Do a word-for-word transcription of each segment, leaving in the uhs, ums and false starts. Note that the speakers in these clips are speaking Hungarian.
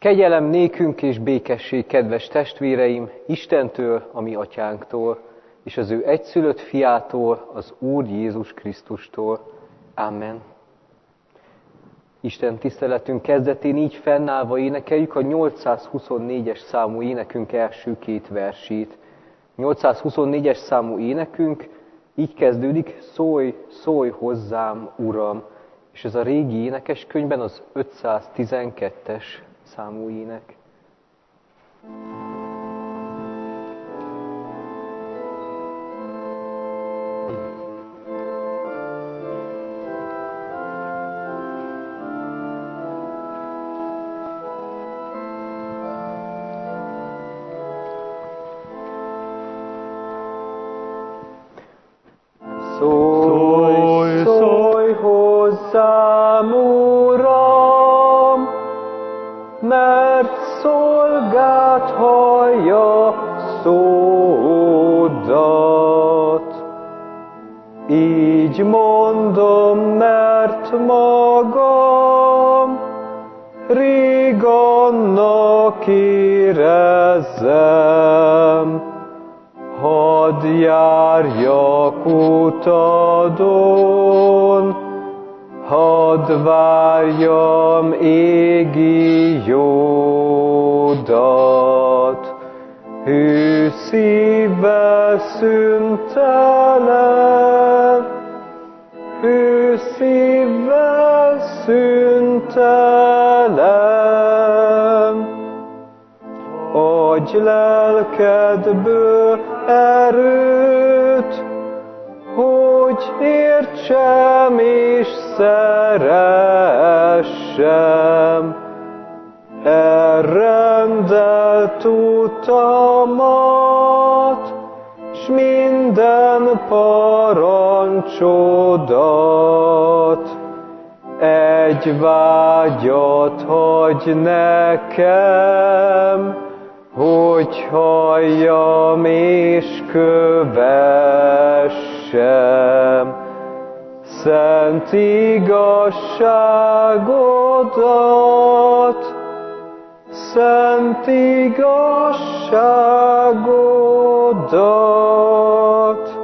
Kegyelem nékünk és békesség, kedves testvéreim, Istentől, a mi atyánktól, és az ő egyszülött fiától, az Úr Jézus Krisztustól. Amen. Isten tiszteletünk kezdetén így fennállva énekeljük a nyolcszázhuszonnégyes számú énekünk első két versét. nyolcszázhuszonnégyes számú énekünk így kezdődik: szólj, szólj hozzám, Uram, és ez a régi énekeskönyvben az ötszáztizenkettes számú ének. Szólj, szólj hozzám, Uram, mert szolgád hallja szódat. Így mondom, mert magam rég annak érezem, hadd járjak utadon, hadd várjam égi jódat. Hű szívvel szüntelen, hű szívvel szüntelen, adj lelkedből erőt, hogy értsem és szeressem elrendelt utamat, s minden parancsodat. Egy vágyat hagyj nekem, hogy halljam és kövessem szent igazságodat, szent igazságodat.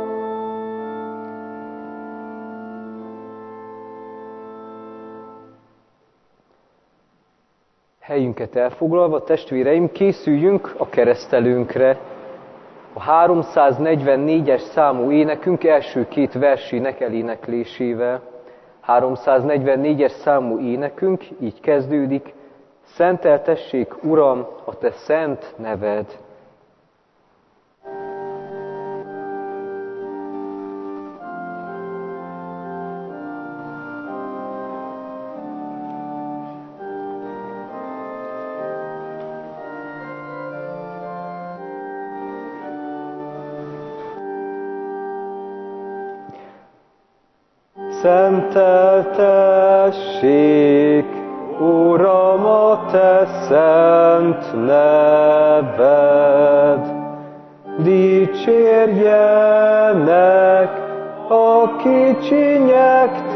Helyünket elfoglalva, testvéreim, készüljünk a keresztelőnkre. A háromszáznegyvennégyes számú énekünk első két versének eléneklésével. háromszáznegyvennégyes számú énekünk így kezdődik: szenteltessék, Uram, a te szent neved. Szenteltessék, Uram, a te szent neved. Dicsérjenek a kicsinyek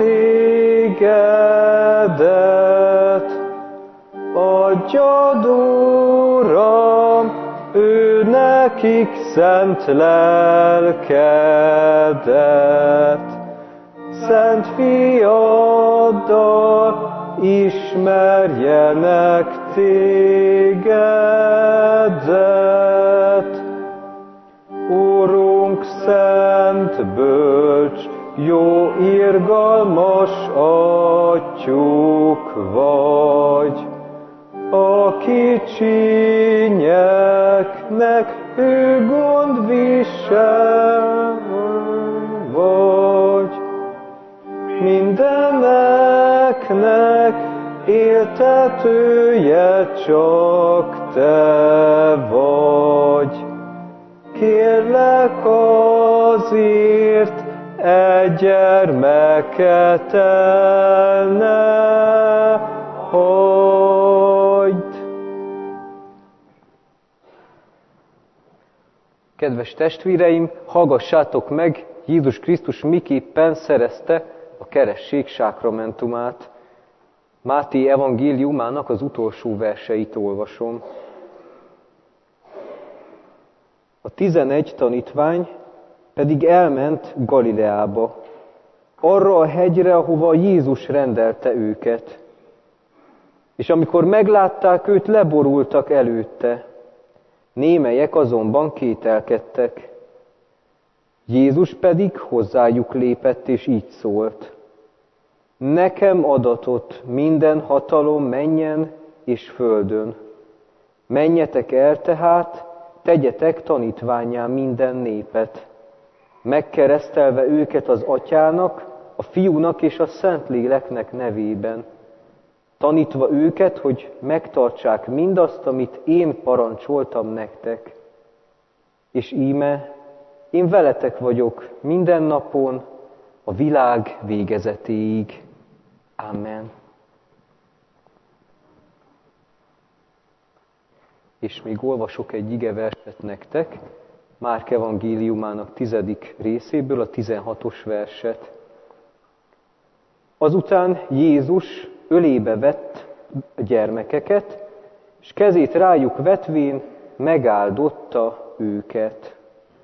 tégedet. Adjad, Uram, ő nekik szent lelkedet. Szent fiaddal ismerjenek tégedet. Urunk, szent, bölcs, jó, irgalmas atyuk vagy. A kicsinyeknek ő gondvisel vagy. Mindeneknek éltetője csak te vagy. Kérlek azért, egy gyermeket el ne hagyd. Kedves testvéreim, hallgassátok meg, Jézus Krisztus miképpen szerezte a keresztség sákramentumát. Máté evangéliumának az utolsó verseit olvasom. A tizenegy tanítvány pedig elment Galileába, arra a hegyre, ahova Jézus rendelte őket. És amikor meglátták őt, leborultak előtte. Némelyek azonban kételkedtek. Jézus pedig hozzájuk lépett, és így szólt: Nekem adatott minden hatalom mennyen és földön. Menjetek el tehát, tegyetek tanítvánnyá minden népet, megkeresztelve őket az Atyának, a Fiúnak és a Szentléleknek nevében, tanítva őket, hogy megtartsák mindazt, amit én parancsoltam nektek. És íme, én veletek vagyok minden napon, a világ végezetéig. Amen. És még olvasok egy igeverset nektek, Márk evangéliumának tizedik részéből, a tizenhatos verset. Azután Jézus ölébe vett a gyermekeket, és kezét rájuk vetvén megáldotta őket.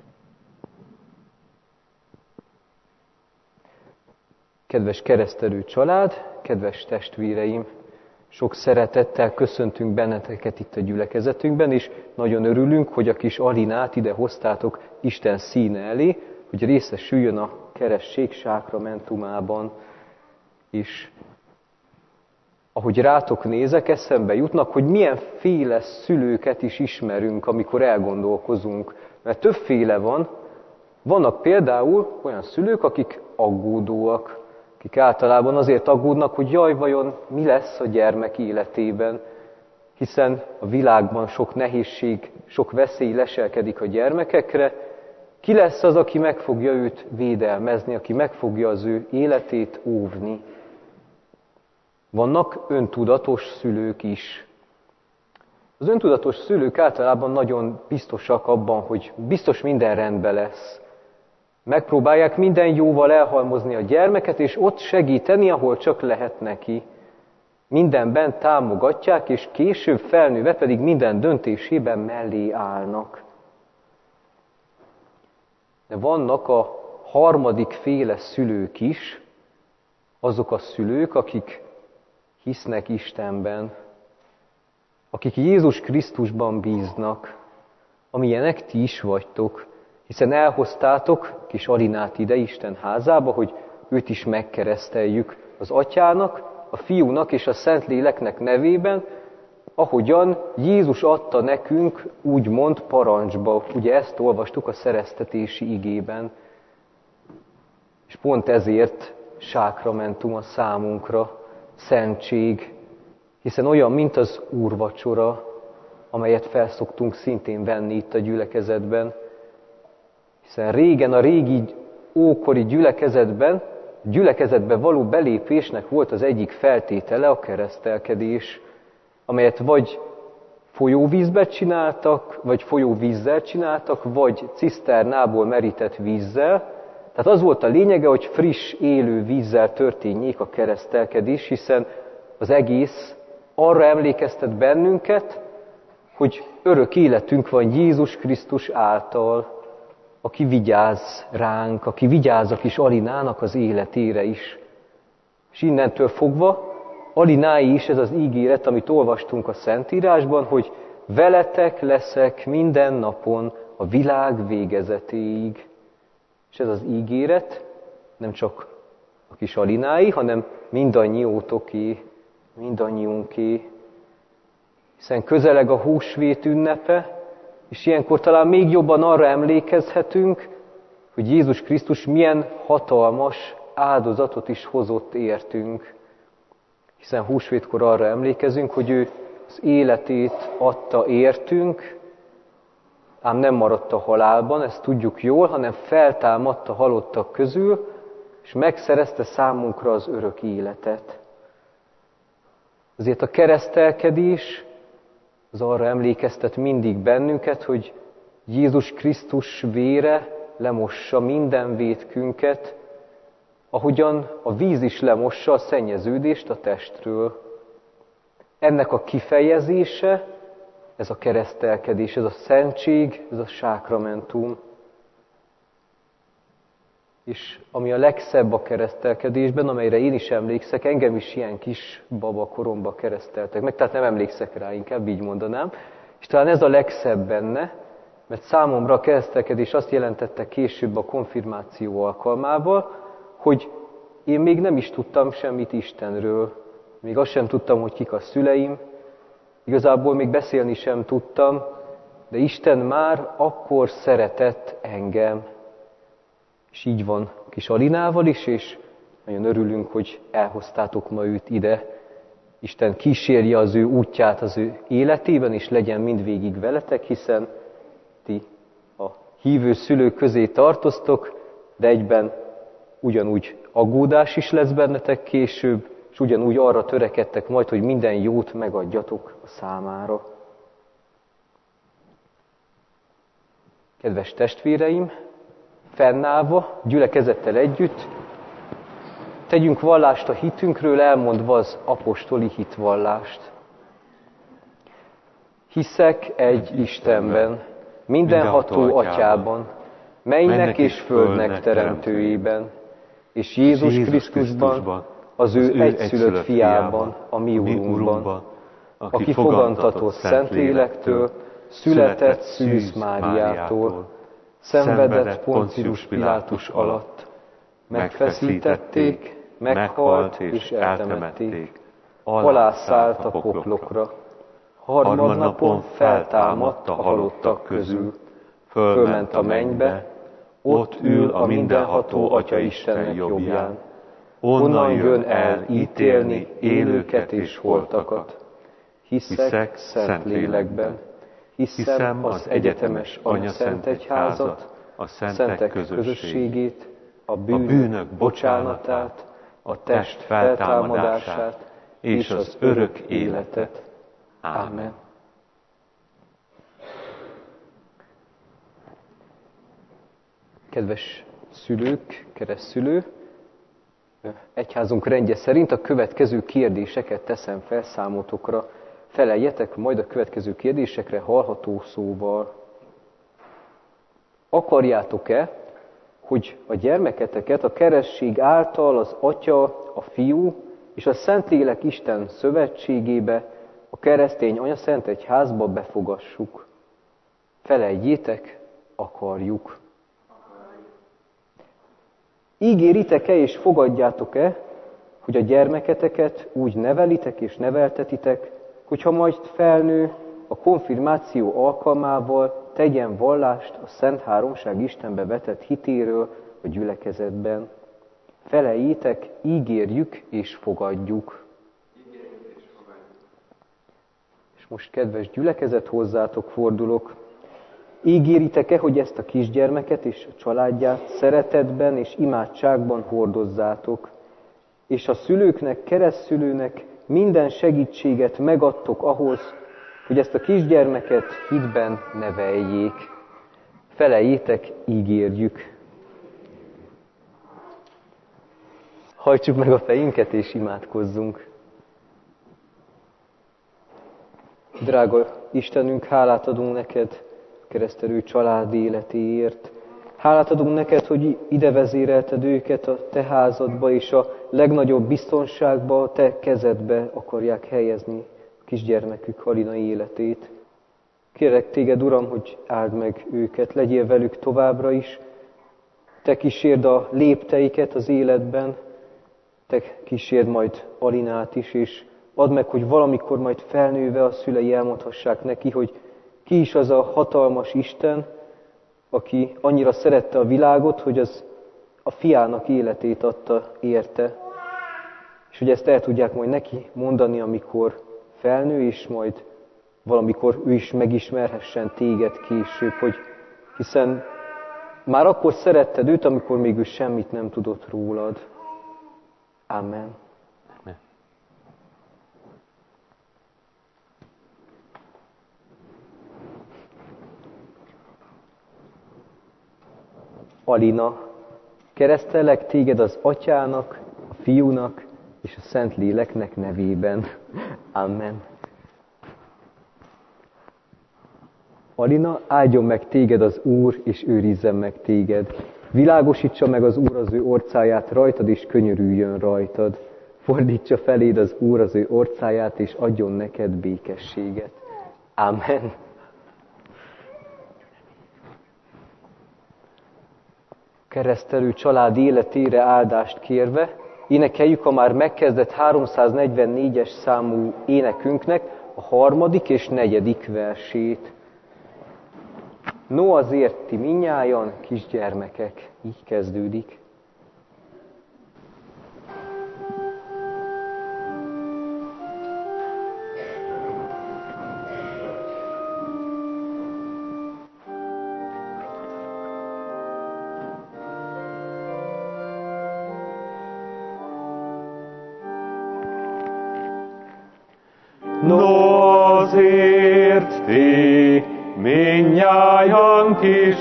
Kedves keresztelő család, kedves testvéreim, sok szeretettel köszöntünk benneteket itt a gyülekezetünkben, és nagyon örülünk, hogy a kis Alinát ide hoztátok Isten színe elé, hogy részesüljön a keresztség sákramentumában. És ahogy rátok nézek, eszembe jutnak, hogy milyen féle szülőket is ismerünk, amikor elgondolkozunk. Mert többféle van. Vannak például olyan szülők, akik aggódóak, akik általában azért aggódnak, hogy jaj, vajon mi lesz a gyermek életében, hiszen a világban sok nehézség, sok veszély leselkedik a gyermekekre. Ki lesz az, aki meg fogja őt védelmezni, aki meg fogja az ő életét óvni? Vannak öntudatos szülők is. Az öntudatos szülők általában nagyon biztosak abban, hogy biztos minden rendben lesz. Megpróbálják minden jóval elhalmozni a gyermeket, és ott segíteni, ahol csak lehet neki. Mindenben támogatják, és később felnőve pedig minden döntésében mellé állnak. De vannak a harmadik féle szülők is, azok a szülők, akik hisznek Istenben, akik Jézus Krisztusban bíznak, amilyenek ti is vagytok, hiszen elhoztátok kis Alinát ide Isten házába, hogy őt is megkereszteljük az Atyának, a Fiúnak és a Szentléleknek nevében, ahogyan Jézus adta nekünk, úgymond parancsba. Ugye ezt olvastuk a szereztetési igében. És pont ezért sákramentum a számunkra, szentség, hiszen olyan, mint az úrvacsora, amelyet felszoktunk szintén venni itt a gyülekezetben. Hiszen régen, a régi ókori gyülekezetben, gyülekezetbe való belépésnek volt az egyik feltétele a keresztelkedés, amelyet vagy folyóvízbe csináltak, vagy folyóvízzel csináltak, vagy ciszternából merített vízzel. Tehát az volt a lényege, hogy friss, élő vízzel történjék a keresztelkedés, hiszen az egész arra emlékeztet bennünket, hogy örök életünk van Jézus Krisztus által, aki vigyáz ránk, aki vigyáz a kis Alinának az életére is. És innentől fogva Alinái is ez az ígéret, amit olvastunk a Szentírásban, hogy veletek leszek minden napon a világ végezetéig. És ez az ígéret nem csak a kis Alinái, hanem mindannyiótoké, mindannyiunké. Hiszen közeleg a húsvét ünnepe, és ilyenkor talán még jobban arra emlékezhetünk, hogy Jézus Krisztus milyen hatalmas áldozatot is hozott értünk. Hiszen húsvétkor arra emlékezünk, hogy ő az életét adta értünk, ám nem maradt a halálban, ezt tudjuk jól, hanem feltámadt a halottak közül, és megszerezte számunkra az örök életet. Azért a keresztelkedés az arra emlékeztet mindig bennünket, hogy Jézus Krisztus vére lemossa minden vétkünket, ahogyan a víz is lemossa a szennyeződést a testről. ennek a kifejezése, ez a keresztelkedés, ez a szentség, ez a sákramentum. És ami a legszebb a keresztelkedésben, amelyre én is emlékszek, engem is ilyen kis baba koromba kereszteltek meg, tehát nem emlékszek rá, inkább így mondanám. És talán ez a legszebb benne, mert számomra a keresztelkedés azt jelentette később a konfirmáció alkalmával, hogy én még nem is tudtam semmit Istenről. Még azt sem tudtam, hogy kik a szüleim, igazából még beszélni sem tudtam, de Isten már akkor szeretett engem. És így van kis Alinával is, és nagyon örülünk, hogy elhoztátok ma őt ide. Isten kísérje az ő útját az ő életében, és legyen mindvégig veletek, hiszen ti a hívő szülők közé tartoztok, de egyben ugyanúgy aggódás is lesz bennetek később, és ugyanúgy arra törekedtek majd, hogy minden jót megadjatok a számára. Kedves testvéreim, fennállva, gyülekezettel együtt, tegyünk vallást a hitünkről, elmondva az apostoli hitvallást. Hiszek egy Istenben, mindenható Atyában, mennynek és földnek teremtőjében, és Jézus Krisztusban, az ő egyszülött fiában, a mi Urunkban, aki fogantatott Szentlélektől, született Szűz Máriától, szenvedett Poncius Pilátus alatt, megfeszítették, meghalt és eltemették, alászállt a poklokra, harmadnapon feltámadt a halottak közül, fölment a mennybe, ott ül a mindenható Atya Isten jobbján, onnan jön el ítélni élőket és holtakat. Hiszek Szentlélekben, hiszem az egyetemes Anyaszentegyházat, a szentek közösségét, a bűnök bocsánatát, a test feltámadását és az örök életet. Ámen. Kedves szülők, keresztszülő, egyházunk rendje szerint a következő kérdéseket teszem fel számotokra. Feleljetek majd a következő kérdésekre hallható szóval. Akarjátok-e, hogy a gyermeketeket a keresztség által az Atya, a Fiú és a Szentlélek Isten szövetségébe, a keresztény Anyaszentegyházba befogassuk? Felejtjétek, akarjuk. Ígéritek-e és fogadjátok-e, hogy a gyermeketeket úgy nevelitek és neveltetitek, hogyha majd felnő, a konfirmáció alkalmával tegyen vallást a Szent Háromság Istenbe vetett hitéről a gyülekezetben? Feleljétek, ígérjük és fogadjuk. És most, kedves gyülekezet, hozzátok fordulok. Ígéritek-e, hogy ezt a kisgyermeket és a családját szeretetben és imádságban hordozzátok, és a szülőknek, keresztszülőnek minden segítséget megadtok ahhoz, hogy ezt a kisgyermeket hitben neveljék? Feleljétek, ígérjük. Hajtsuk meg a fejünket és imádkozzunk. Drága Istenünk, hálát adunk neked keresztelő család életéért. Hálát adunk neked, hogy ide vezérelted őket a te házadba, és a legnagyobb biztonságba, a te kezedbe akarják helyezni a kisgyermekük Alinai életét. Kérlek téged, Uram, hogy áld meg őket, legyél velük továbbra is. Te kísérd a lépteiket az életben, te kísérd majd Alinát is, és add meg, hogy valamikor majd felnőve a szülei elmondhassák neki, hogy ki is az a hatalmas Isten, aki annyira szerette a világot, hogy az a fiának életét adta érte. És hogy ezt el tudják majd neki mondani, amikor felnő, és majd valamikor ő is megismerhessen téged később, hogy hiszen már akkor szeretted őt, amikor még ő semmit nem tudott rólad. Amen. Amen. Alina, keresztellek téged az Atyának, a Fiúnak és a Szentléleknek nevében. Amen. Alina, áldjon meg téged az Úr, és őrizzen meg téged. Világosítsa meg az Úr az ő orcáját rajtad, és könyörüljön rajtad. Fordítsa feléd az Úr az ő orcáját, és adjon neked békességet. Amen. Keresztelő család életére áldást kérve, énekeljük a már megkezdett háromszáznegyvennégyes számú énekünknek a harmadik és negyedik versét. No azért ti mindnyájan, kisgyermekek, így kezdődik. No azért ti mindnyájan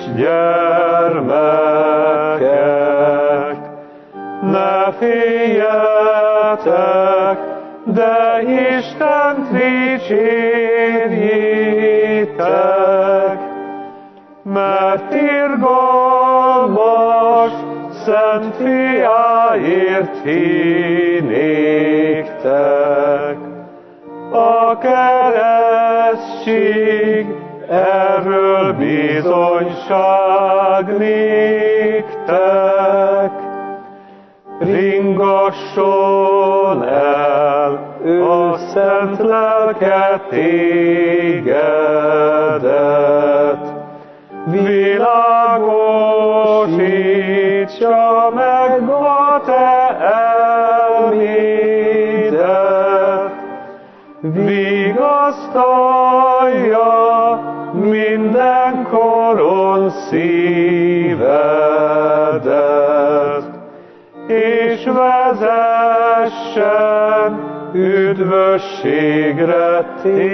kisgyermekek, ne féljetek, de Istent dicsérjétek, mert irgalmas szent fiáért hív néktek. A keresztség erről bizonyság néktek. Ringasson el a szent lelke tégedet, világosítsa meg a te elmédet, vigasztalja mindenkoron szívedet, és vezessen üdvösségre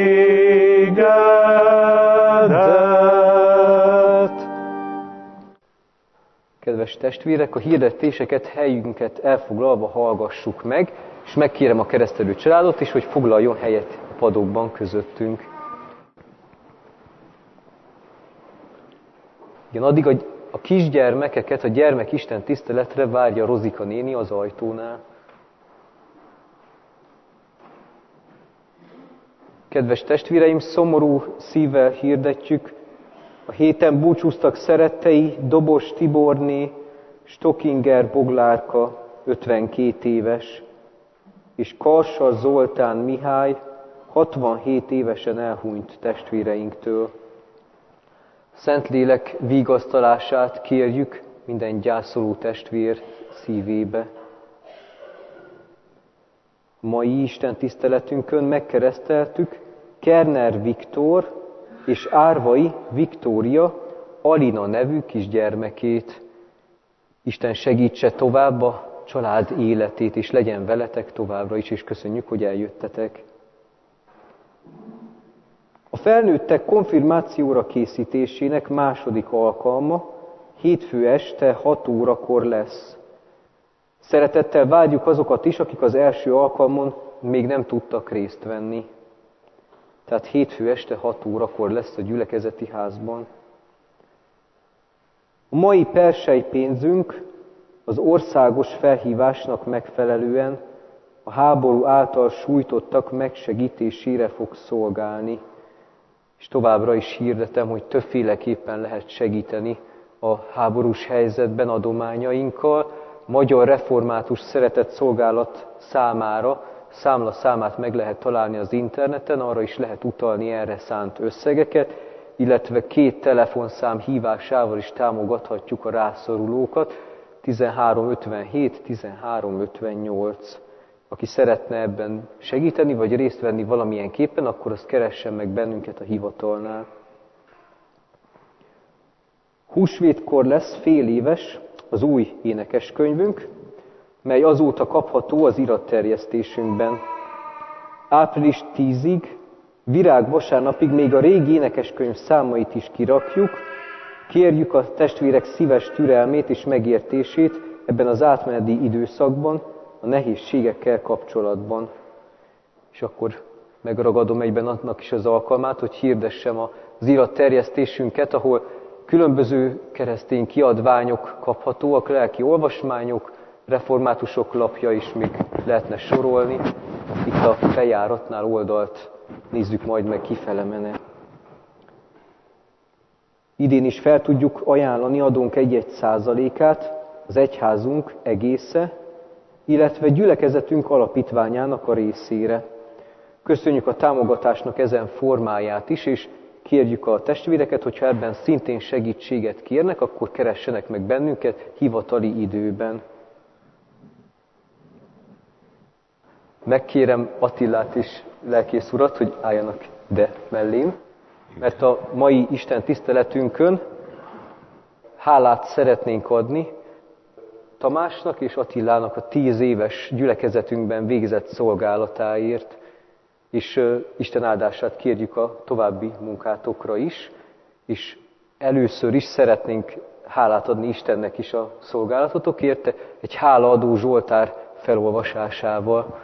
tégedet. Kedves testvérek, a hirdetéseket, helyünket elfoglalva hallgassuk meg, és megkérem a keresztelő családot is, hogy foglaljon helyet a padokban közöttünk. Igen, addig a, a kisgyermekeket a gyermekisten tiszteletre várja Rozika néni az ajtónál. Kedves testvéreim, szomorú szívvel hirdetjük, a héten búcsúztak szerettei Dobos Tiborné, Stockinger Boglárka, ötvenkét éves, és Karsa Zoltán Mihály, hatvanhét évesen elhunyt testvéreinktől. Szentlélek vigasztalását kérjük minden gyászoló testvér szívébe. Mai Isten tiszteletünkön megkereszteltük Kerner Viktor és Árvai Viktória Alina nevű kisgyermekét. Isten segítse tovább a család életét, és legyen veletek továbbra is, és köszönjük, hogy eljöttetek. A felnőttek konfirmációra készítésének második alkalma hétfő este hat órakor lesz. Szeretettel várjuk azokat is, akik az első alkalmon még nem tudtak részt venni. Tehát hétfő este hat órakor lesz a gyülekezeti házban. A mai persely pénzünk az országos felhívásnak megfelelően a háború által sújtottak megsegítésére fog szolgálni. És továbbra is hirdetem, hogy többféleképpen lehet segíteni a háborús helyzetben adományainkkal. Magyar Református Szeretett Szolgálat számára számla számát meg lehet találni az interneten, arra is lehet utalni erre szánt összegeket, illetve két telefonszám hívásával is támogathatjuk a rászorulókat, tizenhárom ötvenhét, tizenhárom ötvennyolc. Aki szeretne ebben segíteni, vagy részt venni valamilyen képen, akkor azt keressen meg bennünket a hivatalnál. Húsvétkor lesz fél éves az új énekeskönyvünk, mely azóta kapható az iratterjesztésünkben. Április tízig, virágvasárnapig még a régi énekeskönyv számait is kirakjuk. Kérjük a testvérek szíves türelmét és megértését ebben az átmeneti időszakban, a nehézségekkel kapcsolatban. És akkor megragadom egyben annak is az alkalmát, hogy hirdessem a az iratterjesztésünket, ahol különböző keresztény kiadványok kaphatóak, lelki olvasmányok, reformátusok lapja is még lehetne sorolni. Itt a bejáratnál oldalt nézzük majd meg kifele mene. Idén is fel tudjuk ajánlani adónk egy-egy százalékát az egyházunk egésze, illetve gyülekezetünk alapítványának a részére. Köszönjük a támogatásnak ezen formáját is, és kérjük a testvéreket, hogyha ebben szintén segítséget kérnek, akkor keressenek meg bennünket hivatali időben. Megkérem Attilát és lelkész urat, hogy álljanak ide mellém, mert a mai Isten tiszteletünkön hálát szeretnénk adni Tamásnak és Attilának a tíz éves gyülekezetünkben végzett szolgálatáért, és Isten áldását kérjük a további munkátokra is, és először is szeretnénk hálát adni Istennek is a szolgálatotokért, egy hálaadó Zsoltár felolvasásával.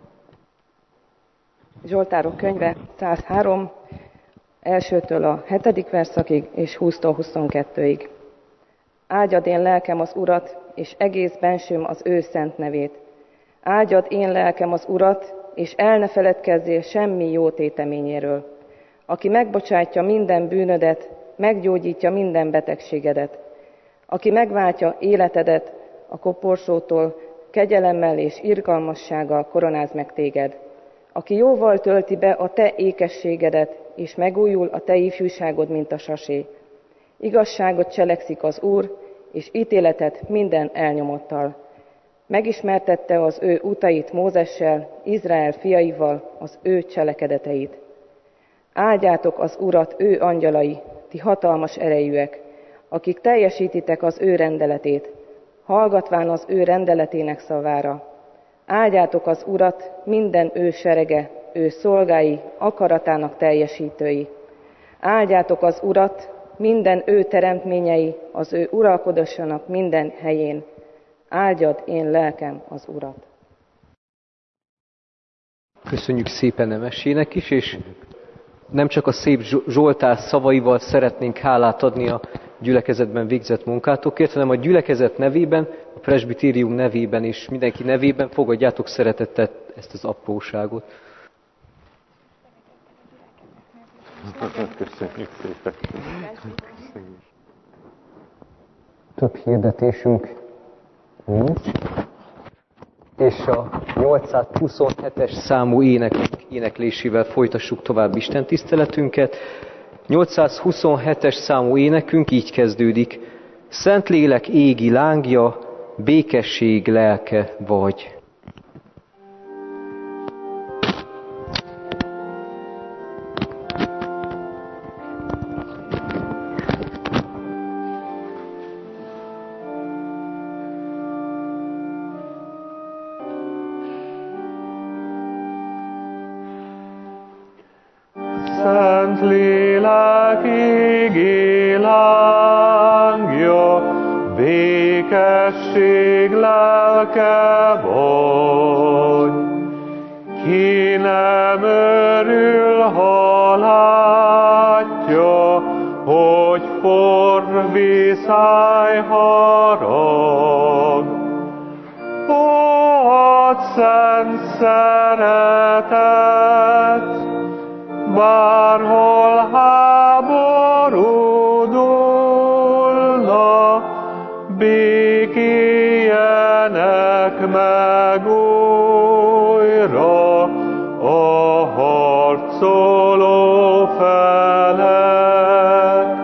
Zsoltárok könyve százhárom, elsőtől a hetedik verszakig és húsztól huszonkettőig. Áldjad én lelkem az Urat, és egész bensőm az ő szent nevét. Áldjad én lelkem az Urat, és el ne feledkezzél semmi jó téteményéről. Aki megbocsátja minden bűnödet, meggyógyítja minden betegségedet. Aki megváltja életedet a koporsótól, kegyelemmel és irgalmassággal koronáz meg téged. Aki jóval tölti be a te ékességedet, és megújul a te ifjúságod, mint a sasé. Igazságot cselekszik az Úr, és ítéletet minden elnyomottal. Megismertette az ő utait Mózessel, Izrael fiaival az ő cselekedeteit. Áldjátok az Urat, ő angyalai, ti hatalmas erejűek, akik teljesítitek az ő rendeletét, hallgatván az ő rendeletének szavára. Áldjátok az Urat, minden ő serege, ő szolgái, akaratának teljesítői. Áldjátok az Urat, minden ő teremtményei, az ő uralkodásának minden helyén. Áldjad én lelkem az Urat. Köszönjük szépen Nemesének is, és nem csak a szép Zsoltár szavaival szeretnénk hálát adni a gyülekezetben végzett munkátokért, hanem a gyülekezet nevében, a presbitérium nevében és mindenki nevében fogadjátok szeretettel ezt az apróságot. Köszönjük szépen. Több hirdetésünk nincs, és a nyolcszázhuszonhetes számú ének, éneklésével folytassuk tovább Isten tiszteletünket. nyolcszázhuszonhetes számú énekünk így kezdődik. Szentlélek égi lángja, békesség lelke vagy. Szentlélek égi lángja, békesség lelke vagy. Ki nem örül, ha látja, hogy forr viszály harag. Ó, a szent szeretet, bárhol háború dúlna, békéljenek meg újra a harcoló felek.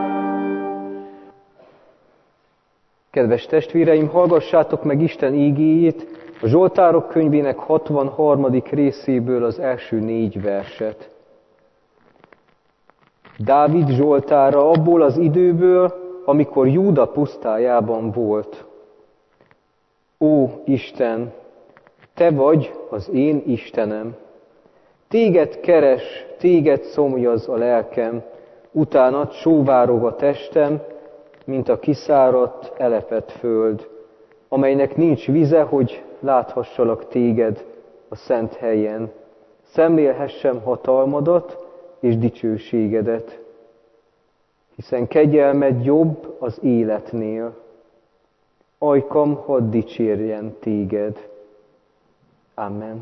Kedves testvéreim, hallgassátok meg Isten ígéjét, a Zsoltárok könyvének hatvanharmadik részéből az első négy verset. Dávid Zsoltára abból az időből, amikor Júda pusztájában volt. Ó Isten, Te vagy az én Istenem. Téged keres, Téged szomjaz a lelkem, utánad sóvárog a testem, mint a kiszáradt, elepett föld, amelynek nincs vize, hogy láthassalak Téged a szent helyen, szemlélhessem hatalmadat és dicsőségedet. hiszen kegyelmed jobb az életnél. Ajkam, hadd dicsérjen téged. Amen.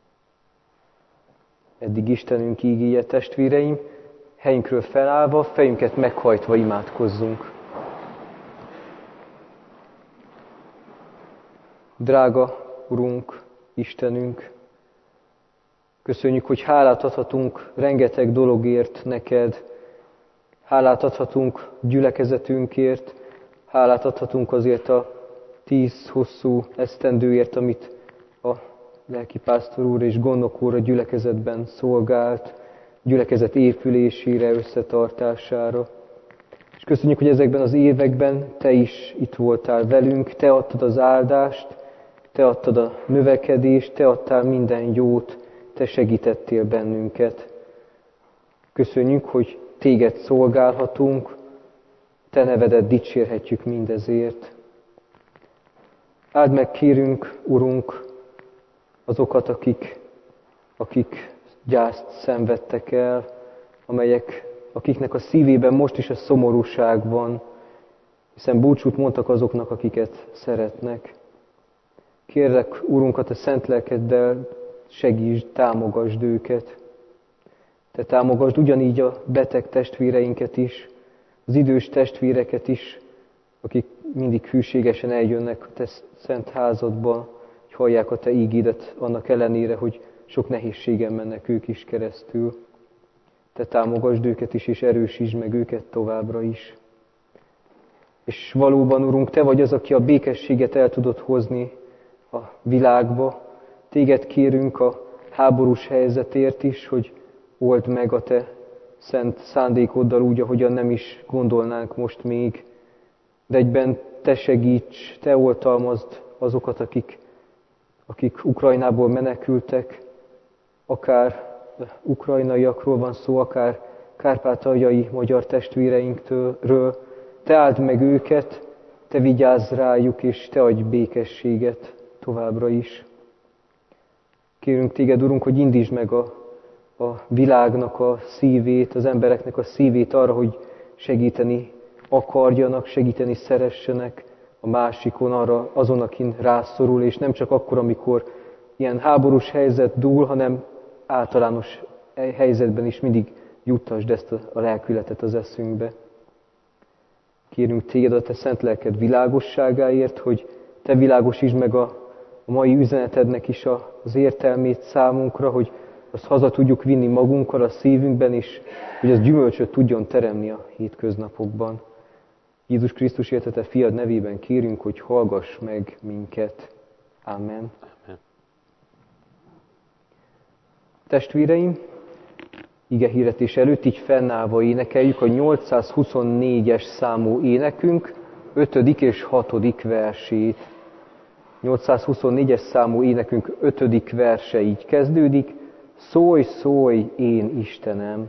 Eddig Istenünk ígéje, testvéreim, helyünkről felállva, fejünket meghajtva imádkozzunk. Drága Urunk, Istenünk, köszönjük, hogy hálát adhatunk rengeteg dologért neked, hálát adhatunk gyülekezetünkért, hálát adhatunk azért a tíz hosszú esztendőért, amit a lelkipásztor úr és gondnok úr a gyülekezetben szolgált, gyülekezet épülésére, összetartására. És köszönjük, hogy ezekben az években Te is itt voltál velünk, Te adtad az áldást, Te adtad a növekedést, Te adtál minden jót, Te segítettél bennünket. Köszönjük, hogy Téged szolgálhatunk, Te nevedet dicsérhetjük mindezért. Áld meg, kérünk, Urunk, azokat, akik, akik gyászt szenvedtek el, amelyek, akiknek a szívében most is a szomorúság van, hiszen búcsút mondtak azoknak, akiket szeretnek. Kérlek, Urunk, a Te szent lelkeddel segítsd, támogasd őket. Te támogasd ugyanígy a beteg testvéreinket is, az idős testvéreket is, akik mindig hűségesen eljönnek a Te szent házadba, hogy hallják a Te ígédet annak ellenére, hogy sok nehézségen mennek ők is keresztül. Te támogasd őket is, és erősítsd meg őket továbbra is. És valóban, Urunk, Te vagy az, aki a békességet el tudod hozni a világba. Téged kérünk a háborús helyzetért is, hogy old meg a Te szent szándékoddal úgy, ahogyan nem is gondolnánk most még. De egyben Te segíts, Te oltalmazd azokat, akik, akik Ukrajnából menekültek, akár ukrajnaiakról van szó, akár kárpátaljai magyar testvéreinktől. Te áld meg őket, Te vigyázz rájuk, és Te adj békességet továbbra is. Kérünk Téged, Urunk, hogy indítsd meg a, a világnak a szívét, az embereknek a szívét arra, hogy segíteni akarjanak, segíteni szeressenek a másikon, arra azon, akin rászorul, és nem csak akkor, amikor ilyen háborús helyzet dúl, hanem általános helyzetben is mindig juttasd ezt a lelkületet az eszünkbe. Kérünk Téged a Te szent lelked világosságáért, hogy Te világosítsd meg a, a mai üzenetednek is az értelmét számunkra, hogy azt haza tudjuk vinni magunkkal a szívünkben is, hogy az gyümölcsöt tudjon teremni a hétköznapokban. Jézus Krisztus értete fiad nevében kérünk, hogy hallgass meg minket. Amen. Amen. Testvéreim, igehirdetés előtt így fennállva énekeljük a nyolcszázhuszonnégyes számú énekünk ötödik és hatodik versét. nyolcszázhuszonnégyes számú énekünk ötödik verse így kezdődik: Szólj, szólj, én Istenem!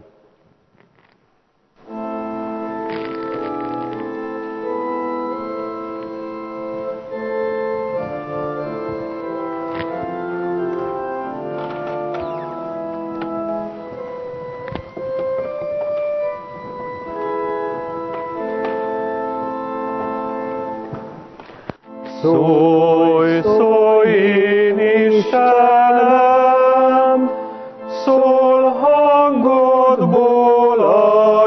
Szólj, szólj, én Istenem, szól hangodból a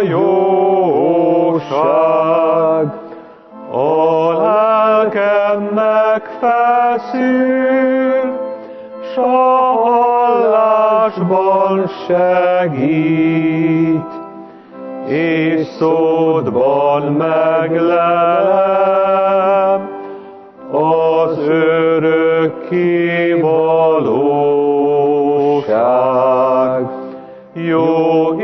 jóság. A lelkem megfeszül, s a hallásban segít, és szódban meglelem az örökké valóság. Jó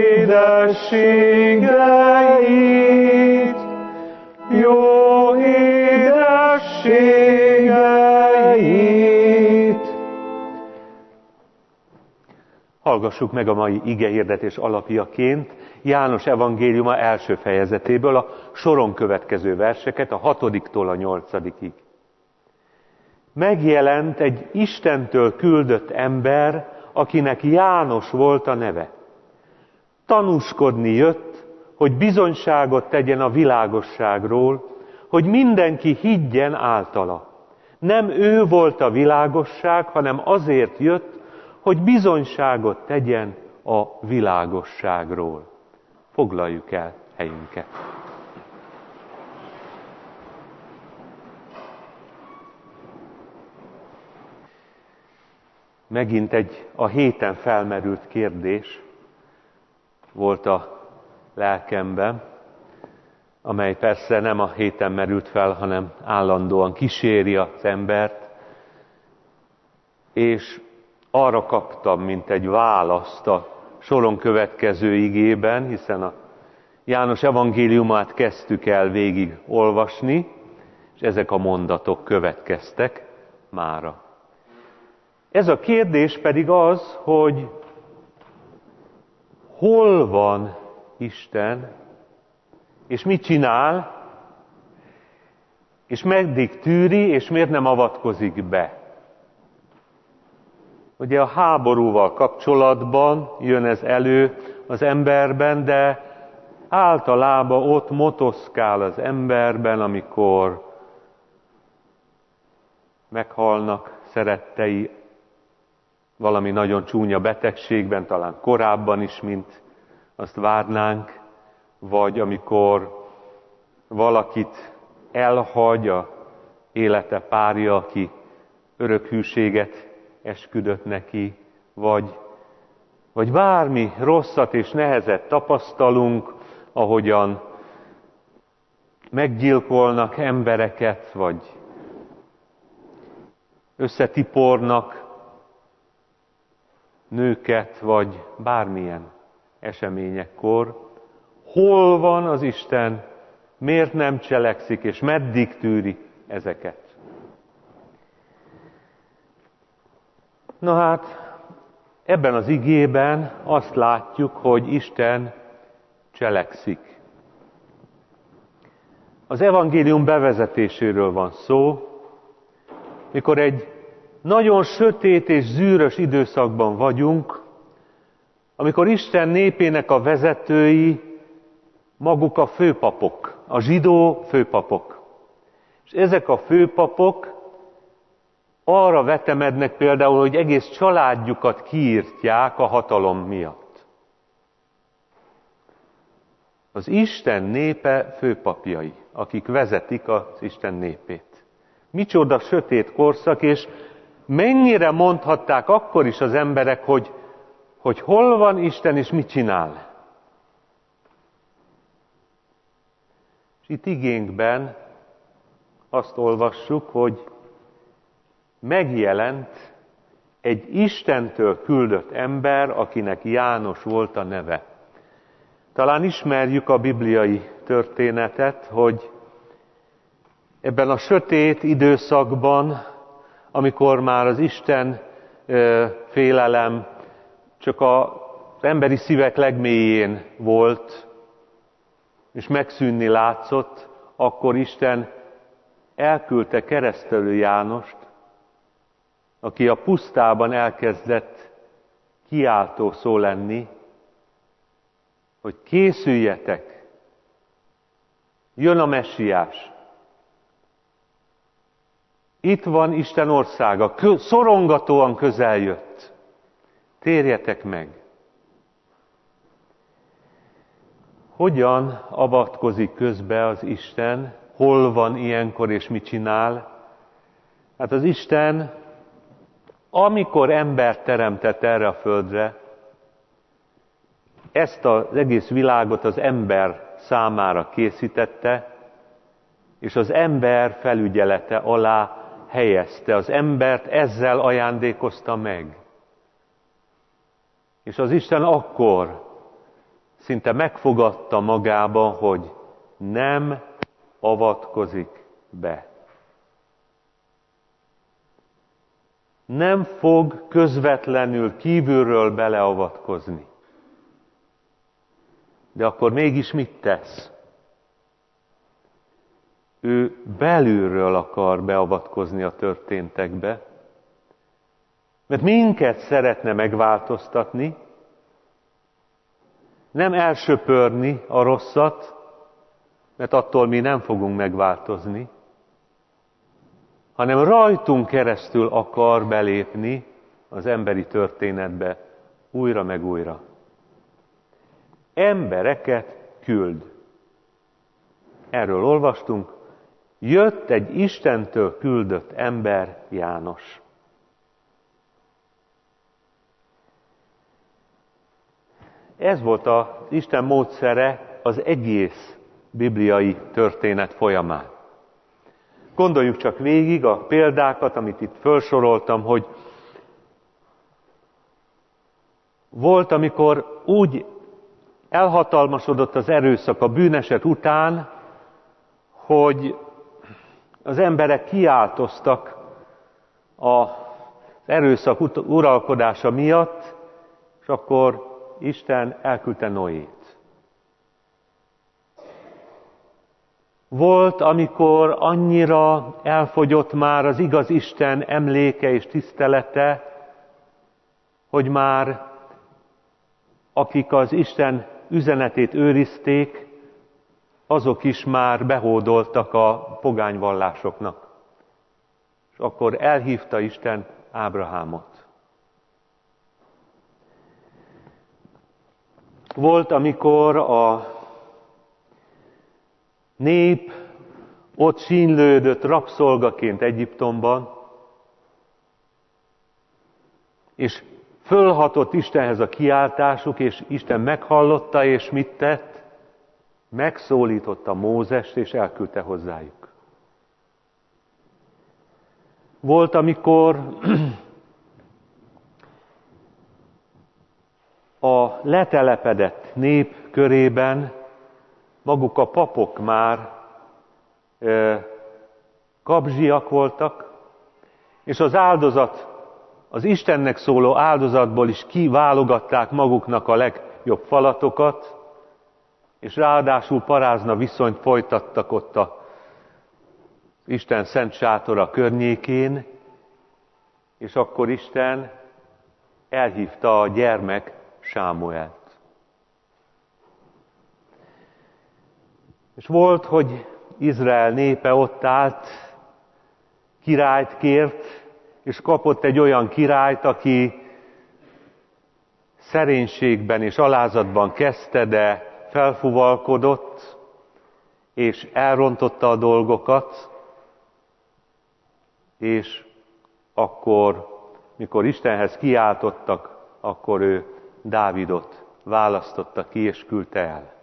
édességeit, jó édességeit. Hallgassuk meg a mai igehirdetés alapjaként János evangéliuma első fejezetéből a soron következő verseket, a hatodiktól a nyolcadikig. Megjelent egy Istentől küldött ember, akinek János volt a neve. Tanúskodni jött, hogy bizonyságot tegyen a világosságról, hogy mindenki higgyen általa. Nem ő volt a világosság, hanem azért jött, hogy bizonyságot tegyen a világosságról. Foglaljuk el helyünket. Megint egy a héten felmerült kérdés volt a lelkemben, amely persze nem a héten merült fel, hanem állandóan kíséri az embert, és arra kaptam, mint egy választ a soron következő igében, hiszen a János evangéliumát kezdtük el végig olvasni, és ezek a mondatok következtek mára. Ez a kérdés pedig az, hogy hol van Isten, és mit csinál, és meddig tűri, és miért nem avatkozik be. Ugye a háborúval kapcsolatban jön ez elő az emberben, de általában ott motoszkál az emberben, amikor meghalnak szerettei valami nagyon csúnya betegségben, talán korábban is, mint azt várnánk, vagy amikor valakit elhagy a élete párja, aki örök hűséget esküdött neki, vagy, vagy bármi rosszat és nehezet tapasztalunk, ahogyan meggyilkolnak embereket, vagy összetipornak nőket, vagy bármilyen eseményekkor. Hol van az Isten, miért nem cselekszik, és meddig tűri ezeket? Na hát, ebben az igében azt látjuk, hogy Isten cselekszik. Az evangélium bevezetéséről van szó, mikor egy nagyon sötét és zűrös időszakban vagyunk, amikor Isten népének a vezetői maguk a főpapok, a zsidó főpapok. És ezek a főpapok arra vetemednek például, hogy egész családjukat kiírtják a hatalom miatt. Az Isten népe főpapjai, akik vezetik az Isten népét. Micsoda sötét korszak, és mennyire mondhatták akkor is az emberek, hogy, hogy hol van Isten és mit csinál. És itt igénkben azt olvassuk, hogy megjelent egy Istentől küldött ember, akinek János volt a neve. Talán ismerjük a bibliai történetet, hogy ebben a sötét időszakban, amikor már az Isten félelem csak az emberi szívek legmélyén volt, és megszűnni látszott, akkor Isten elküldte Keresztelő Jánost, aki a pusztában elkezdett kiáltó szó lenni, hogy készüljetek, jön a Messiás. Itt van Isten országa, szorongatóan közel jött. Térjetek meg! Hogyan avatkozik közbe az Isten? Hol van ilyenkor és mit csinál? Hát az Isten, amikor embert teremtett erre a földre, ezt az egész világot az ember számára készítette, és az ember felügyelete alá helyezte. Az embert ezzel ajándékozta meg. És az Isten akkor szinte megfogadta magában, hogy nem avatkozik be. Nem fog közvetlenül kívülről beleavatkozni. De akkor mégis mit tesz? Ő belülről akar beavatkozni a történtekbe, mert minket szeretne megváltoztatni, nem elsöpörni a rosszat, mert attól mi nem fogunk megváltozni, hanem rajtunk keresztül akar belépni az emberi történetbe újra meg újra. Embereket küld. Erről olvastunk. Jött egy Istentől küldött ember, János. Ez volt az Isten módszere az egész bibliai történet folyamán. Gondoljuk csak végig a példákat, amit itt felsoroltam, hogy volt, amikor úgy elhatalmasodott az erőszak a bűneset után, hogy az emberek kiáltoztak az erőszak uralkodása miatt, és akkor Isten elküldte Noét. Volt, amikor annyira elfogyott már az igaz Isten emléke és tisztelete, hogy már akik az Isten üzenetét őrizték, azok is már behódoltak a pogányvallásoknak. És akkor elhívta Isten Ábrahámot. Volt, amikor a nép ott sínylődött rabszolgaként Egyiptomban, és fölhatott Istenhez a kiáltásuk, és Isten meghallotta, és mit tett? Megszólította Mózest, és elküldte hozzájuk. Volt, amikor a letelepedett nép körében maguk a papok már e, kabzsiak voltak, és az áldozat, az Istennek szóló áldozatból is kiválogatták maguknak a legjobb falatokat, és ráadásul parázna viszonyt folytattak ott az Isten szent sátora környékén, és akkor Isten elhívta a gyermek Sámuelt. És volt, hogy Izrael népe ott állt, királyt kért, és kapott egy olyan királyt, aki szerénységben és alázatban kezdte, de felfuvalkodott, és elrontotta a dolgokat, és akkor, mikor Istenhez kiáltottak, akkor ő Dávidot választotta ki, és küldte el.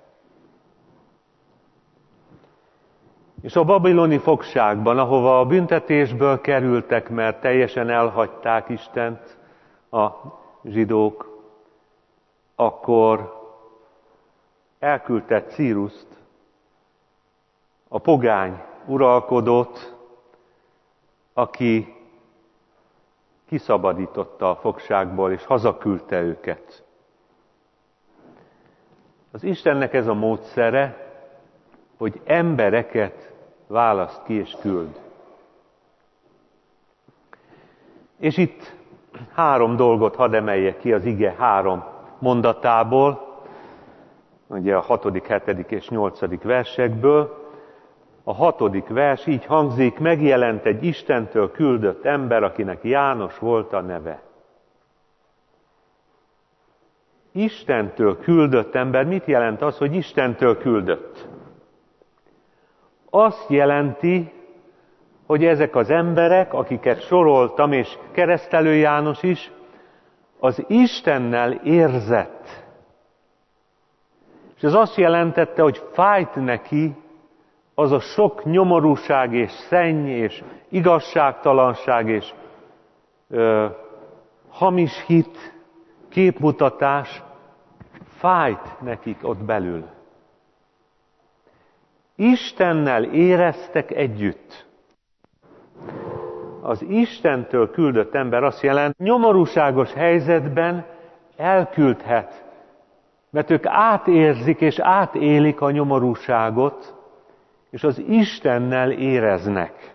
És a babiloni fogságban, ahova a büntetésből kerültek, mert teljesen elhagyták Istent a zsidók, akkor elküldte Círuszt, a pogány uralkodót, aki kiszabadította a fogságból, és hazaküldte őket. Az Istennek ez a módszere, hogy embereket választ ki és küld. És itt három dolgot hadd emeljek ki az ige három mondatából, ugye a hatodik, hetedik és nyolcadik versekből. A hatodik vers így hangzik: megjelent egy Istentől küldött ember, akinek János volt a neve. Istentől küldött ember, mit jelent az, hogy Istentől küldött? Azt jelenti, hogy ezek az emberek, akiket soroltam, és Keresztelő János is, az Istennel érzett. És ez azt jelentette, hogy fájt neki az a sok nyomorúság és szenny és igazságtalanság és ö, hamis hit, képmutatás, fájt nekik ott belül. Istennel éreztek együtt. Az Istentől küldött ember azt jelent, nyomorúságos helyzetben elküldhet, mert ők átérzik és átélik a nyomorúságot, és az Istennel éreznek.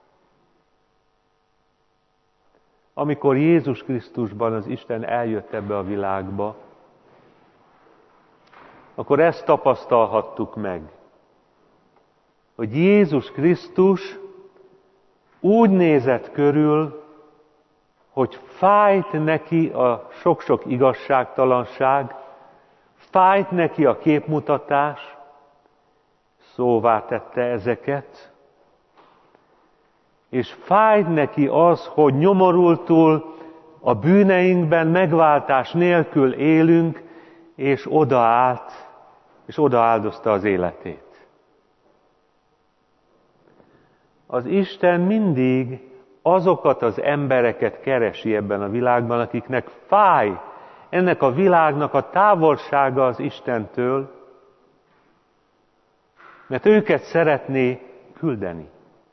Amikor Jézus Krisztusban az Isten eljött ebbe a világba, akkor ezt tapasztalhattuk meg, hogy Jézus Krisztus úgy nézett körül, hogy fájt neki a sok-sok igazságtalanság, fájt neki a képmutatás, szóvá tette ezeket, és fájt neki az, hogy nyomorultul a bűneinkben megváltás nélkül élünk, és odaállt, és odaáldozta az életét. Az Isten mindig azokat az embereket keresi ebben a világban, akiknek fáj ennek a világnak a távolsága az Istentől, mert őket szeretné küldeni.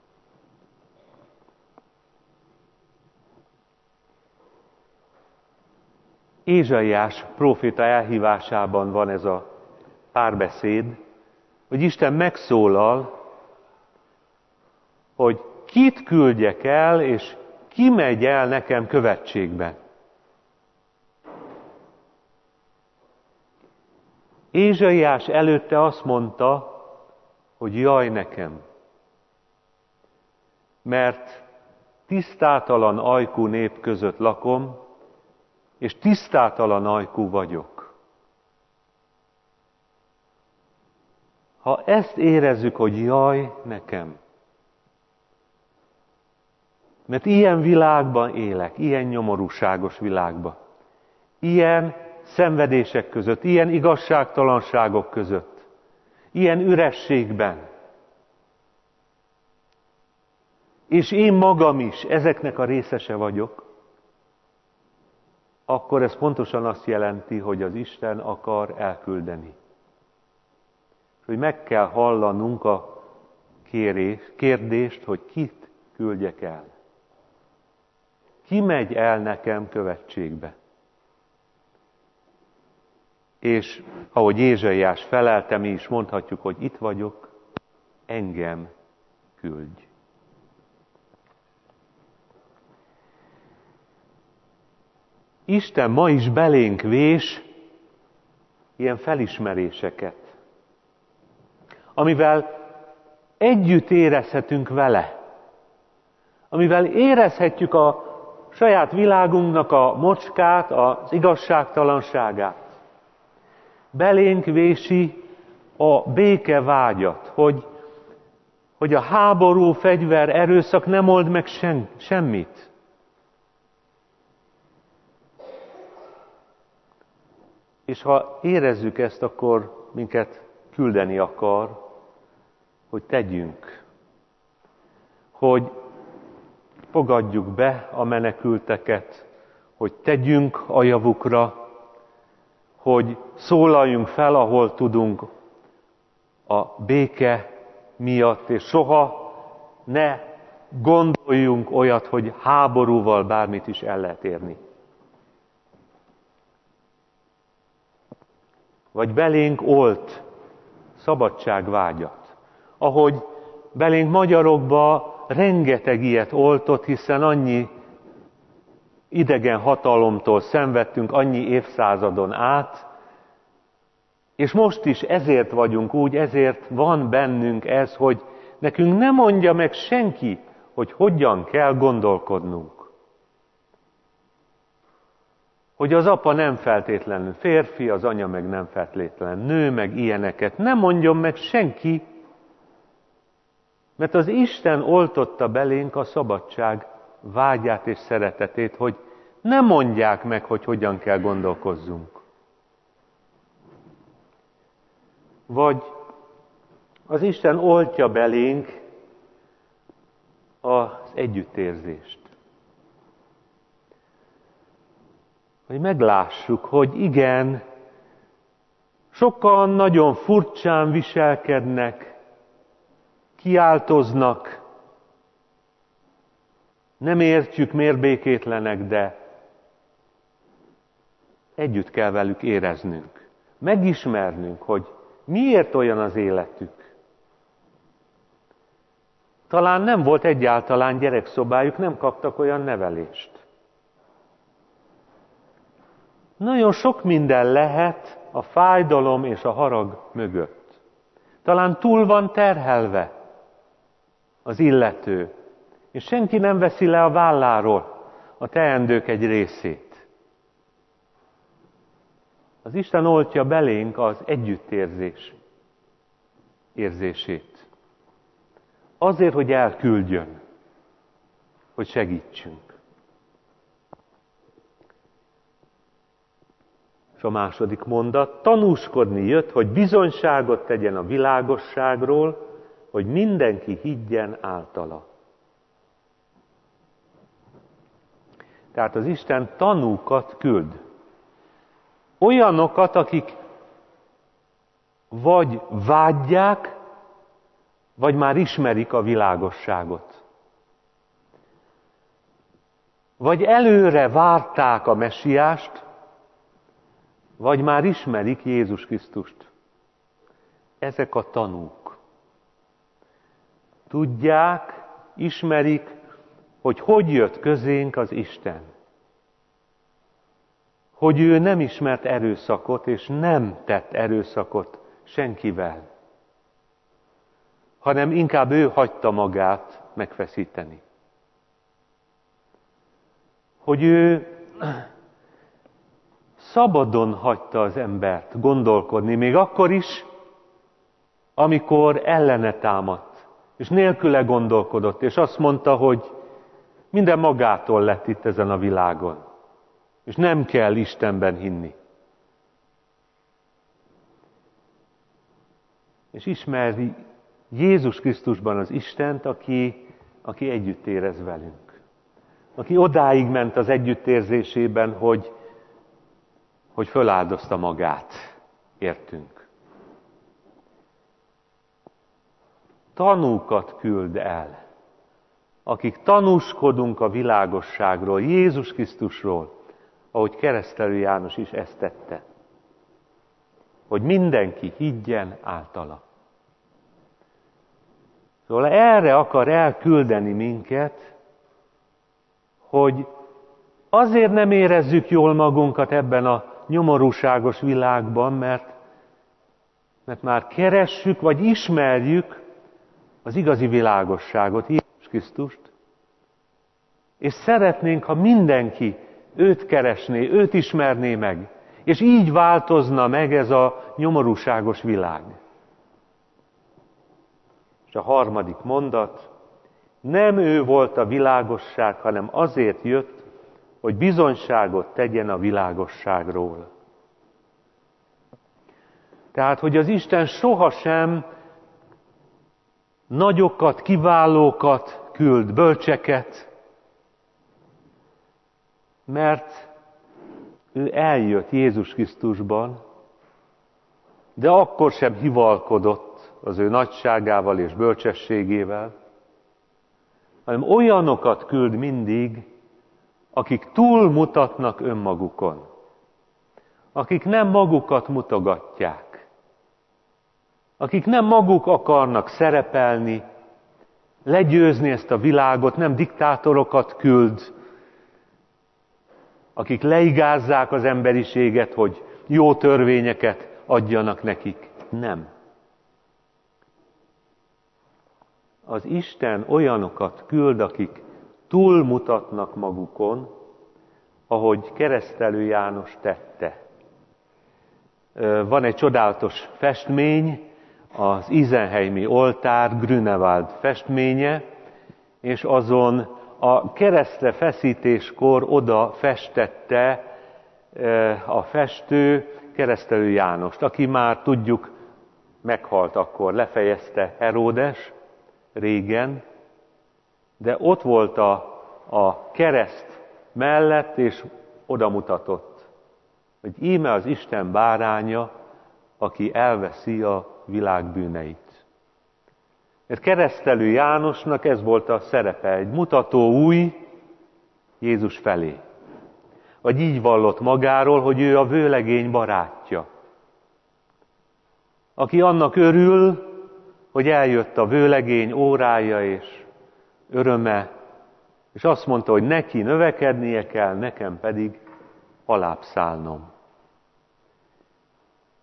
Ézsaiás próféta elhívásában van ez a párbeszéd, hogy Isten megszólal, hogy kit küldjek el, és ki megy el nekem követségbe. Ézsaiás előtte azt mondta, hogy jaj nekem, mert tisztátalan ajkú nép között lakom, és tisztátalan ajkú vagyok. Ha ezt érezzük, hogy jaj nekem, mert ilyen világban élek, ilyen nyomorúságos világban, ilyen szenvedések között, ilyen igazságtalanságok között, ilyen ürességben, és én magam is ezeknek a részese vagyok, akkor ez pontosan azt jelenti, hogy az Isten akar elküldeni. Hogy meg kell hallanunk a kérés, kérdést, hogy kit küldjek el. Ki megy el nekem követségbe? És ahogy Ézsaiás felelte, mi is mondhatjuk, hogy itt vagyok, engem küldj. Isten ma is belénk vés ilyen felismeréseket, amivel együtt érezhetünk vele, amivel érezhetjük a saját világunknak a mocskát, az igazságtalanságát. Belénk vési a béke vágyat, hogy, hogy a háború, fegyver, erőszak nem old meg sen, semmit. És ha érezzük ezt, akkor minket küldeni akar, hogy tegyünk, hogy fogadjuk be a menekülteket, hogy tegyünk a javukra, hogy szólaljunk fel, ahol tudunk a béke miatt, és soha ne gondoljunk olyat, hogy háborúval bármit is el lehet érni. Vagy belénk olt szabadságvágyat, ahogy belénk magyarokba rengeteg ilyet oltott, hiszen annyi idegen hatalomtól szenvedtünk annyi évszázadon át, és most is ezért vagyunk úgy, ezért van bennünk ez, hogy nekünk nem mondja meg senki, hogy hogyan kell gondolkodnunk. Hogy az apa nem feltétlenül férfi, az anya meg nem feltétlenül nő, meg ilyeneket. Nem mondjon meg senki, mert az Isten oltotta belénk a szabadság vágyát és szeretetét, hogy ne mondják meg, hogy hogyan kell gondolkozzunk. Vagy az Isten oltja belénk az együttérzést. Hogy meglássuk, hogy igen, sokan nagyon furcsán viselkednek, kiáltoznak, nem értjük, miért békétlenek, de együtt kell velük éreznünk, megismernünk, hogy miért olyan az életük. Talán nem volt egyáltalán gyerekszobájuk, nem kaptak olyan nevelést. Nagyon sok minden lehet a fájdalom és a harag mögött. Talán túl van terhelve az illető, és senki nem veszi le a válláról a teendők egy részét. Az Isten oltja belénk az együttérzés érzését. Azért, hogy elküldjön, hogy segítsünk. És a második mondat, tanúskodni jött, hogy bizonyságot tegyen a világosságról, hogy mindenki higgyen általa. Tehát az Isten tanúkat küld. Olyanokat, akik vagy vágyják, vagy már ismerik a világosságot. Vagy előre várták a messiást, vagy már ismerik Jézus Krisztust. Ezek a tanúk. Tudják, ismerik, hogy hogy jött közénk az Isten. Hogy ő nem ismert erőszakot, és nem tett erőszakot senkivel, hanem inkább ő hagyta magát megfeszíteni. Hogy ő szabadon hagyta az embert gondolkodni, még akkor is, amikor ellene támadt, és nélküle gondolkodott, és azt mondta, hogy minden magától lett itt ezen a világon, és nem kell Istenben hinni. És ismeri Jézus Krisztusban az Istent, aki, aki együtt érez velünk. Aki odáig ment az együttérzésében, hogy, hogy föláldozta magát, értünk. Tanúkat küld el, akik tanúskodunk a világosságról, Jézus Krisztusról, ahogy Keresztelő János is ezt tette. Hogy mindenki higgyen általa. Szóval erre akar elküldeni minket, hogy azért nem érezzük jól magunkat ebben a nyomorúságos világban, mert, mert már keressük, vagy ismerjük az igazi világosságot, Jézus Krisztust, és szeretnénk, ha mindenki őt keresné, őt ismerné meg, és így változna meg ez a nyomorúságos világ. És a harmadik mondat, nem ő volt a világosság, hanem azért jött, hogy bizonyságot tegyen a világosságról. Tehát, hogy az Isten sohasem nagyokat, kiválókat küld, bölcseket, mert ő eljött Jézus Krisztusban, de akkor sem hivalkodott az ő nagyságával és bölcsességével, hanem olyanokat küld mindig, akik túlmutatnak önmagukon, akik nem magukat mutogatják, akik nem maguk akarnak szerepelni, legyőzni ezt a világot, nem diktátorokat küld, akik leigázzák az emberiséget, hogy jó törvényeket adjanak nekik. Nem. Az Isten olyanokat küld, akik túlmutatnak magukon, ahogy Keresztelő János tette. Van egy csodálatos festmény, az Isenheimi oltár, Grünewald festménye, és azon a keresztre feszítéskor oda festette a festő Keresztelő Jánost, aki már tudjuk meghalt akkor, lefejezte Heródes régen, de ott volt a, a kereszt mellett, és oda mutatott, hogy íme az Isten báránya, aki elveszi a világ bűneit. Mert Keresztelő Jánosnak ez volt a szerepe, egy mutató új Jézus felé. Vagy így vallott magáról, hogy ő a vőlegény barátja. Aki annak örül, hogy eljött a vőlegény órája és öröme, és azt mondta, hogy neki növekednie kell, nekem pedig alább szállnom.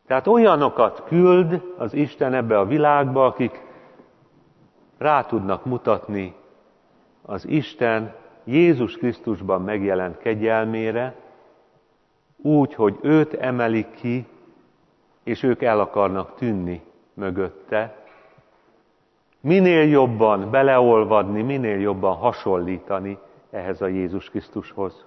Tehát olyanokat küld az Isten ebbe a világba, akik rá tudnak mutatni az Isten Jézus Krisztusban megjelent kegyelmére, úgy, hogy őt emelik ki, és ők el akarnak tűnni mögötte. Minél jobban beleolvadni, minél jobban hasonlítani ehhez a Jézus Krisztushoz.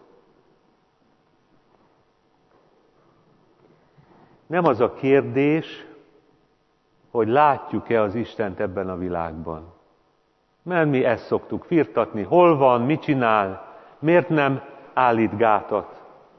Nem az a kérdés, hogy látjuk-e az Istent ebben a világban. Mert mi ezt szoktuk firtatni, hol van, mit csinál, miért nem állít gátat.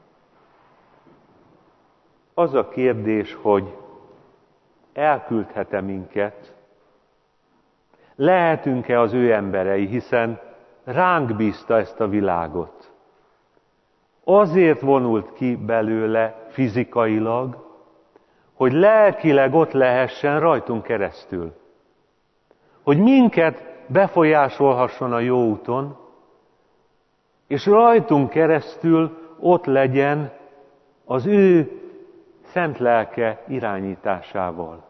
Az a kérdés, hogy elküldhet-e minket, lehetünk-e az ő emberei, hiszen ránk bízta ezt a világot. Azért vonult ki belőle fizikailag, hogy lelkileg ott lehessen rajtunk keresztül. Hogy minket befolyásolhasson a jó úton, és rajtunk keresztül ott legyen az ő szent lelke irányításával.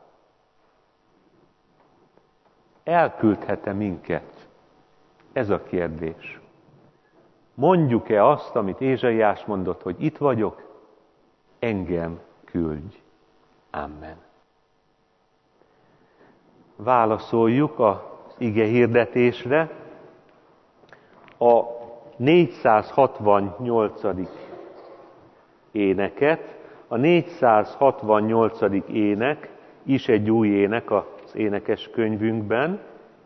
Elküldhet-e minket? Ez a kérdés. Mondjuk-e azt, amit Ézsaiás mondott, hogy itt vagyok, engem küldj. Amen. Válaszoljuk az ige hirdetésre a négyszázhatvannyolcadik éneket. A négyszázhatvannyolcadik ének is egy új ének az énekeskönyvünkben.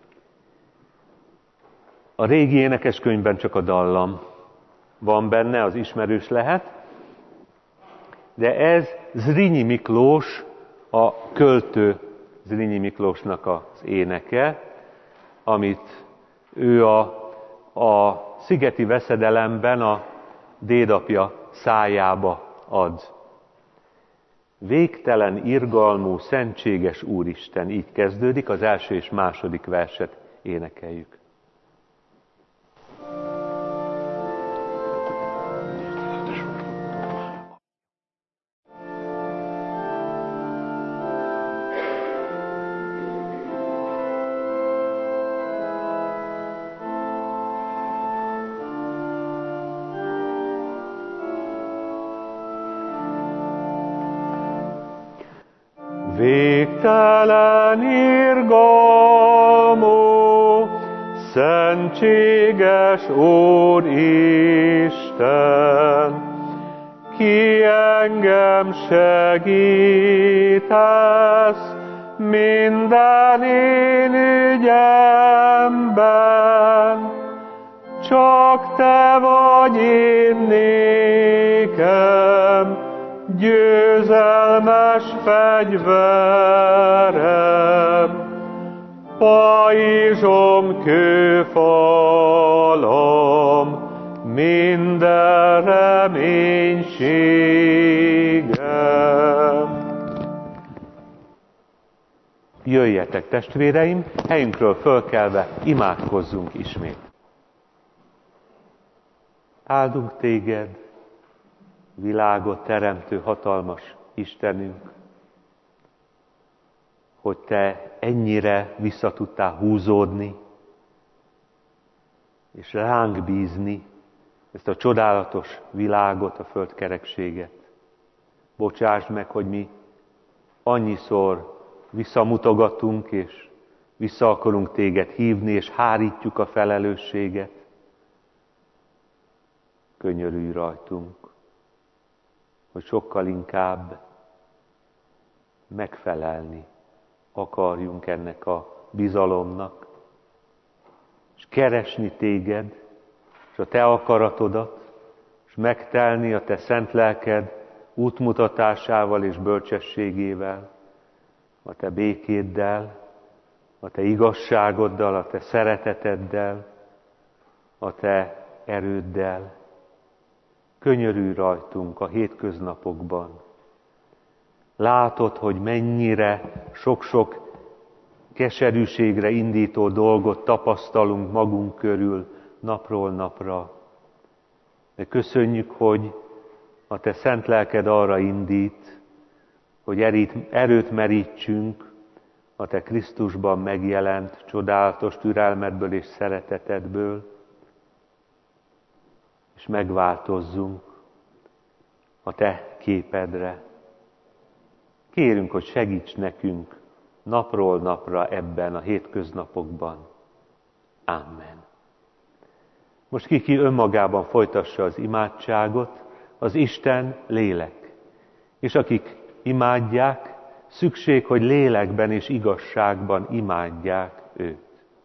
A régi énekeskönyvben csak a dallam van benne, az ismerős lehet, de ez Zrínyi Miklós, a költő Zrínyi Miklósnak az éneke, amit ő a, a szigeti veszedelemben a dédapja szájába ad. Végtelen irgalmú, szentséges Úristen, így kezdődik, az első és második verset énekeljük. Végtelen irgalmú, szentséges Úristen, ki engem segítesz minden én ügyemben, csak te vagy én nékem, győzelmes fegyverem, pajzsom, kőfalom, minden reménységem. Jöjjetek, testvéreim, helyünkről fölkelve imádkozzunk ismét. Áldunk téged, világot teremtő hatalmas Istenünk, hogy te ennyire vissza tudtál húzódni, és ránk bízni ezt a csodálatos világot, a földkerekséget. Bocsásd meg, hogy mi annyiszor visszamutogatunk, és vissza akarunk téged hívni, és hárítjuk a felelősséget. Könyörülj rajtunk, hogy sokkal inkább megfelelni akarjunk ennek a bizalomnak, és keresni téged, és a te akaratodat, és megtelni a te szent lelked útmutatásával és bölcsességével, a te békéddel, a te igazságoddal, a te szereteteddel, a te erőddel. Könyörülj rajtunk a hétköznapokban. Látod, hogy mennyire sok-sok keserűségre indító dolgot tapasztalunk magunk körül napról napra. De köszönjük, hogy a te szent lelked arra indít, hogy erít, erőt merítsünk a Te Krisztusban megjelent csodálatos türelmedből és szeretetedből, és megváltozzunk a Te képedre. Kérünk, hogy segíts nekünk napról napra ebben a hétköznapokban. Amen. Most ki, ki önmagában folytassa az imádságot, az Isten lélek. És akik imádják, szükség, hogy lélekben és igazságban imádják őt.